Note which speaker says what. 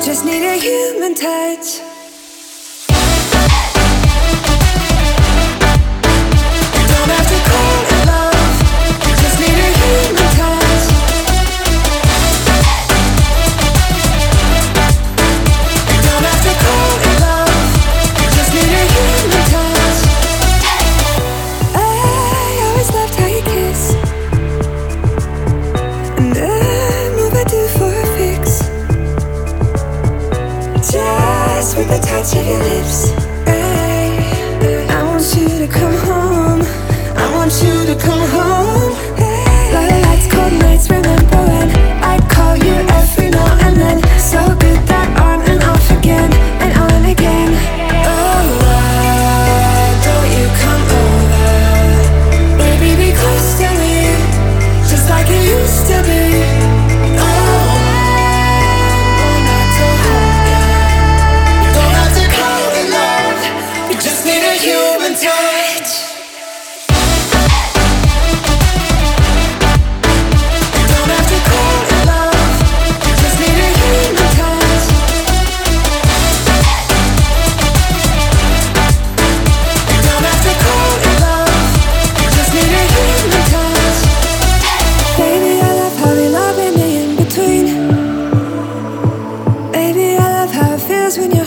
Speaker 1: just need a human touch. Don't have to call it love, just need a human touch. Don't have to call it love, just need a human touch. I always loved how you kiss, and I move I do for a fix. Just with the touch of your lips. I want you to come home, I want you to come home. Low lights, cold nights, remember when I'd call you every now and then. So good that on and off again and on again. Oh, why don't you come over? Baby, be close to me, just like it used to be. Human touch. Don't have to call it love, just need a human touch. Don't have to call it love, just need a human touch. Baby, I love how we love in the in-between. Baby, I love how it feels when you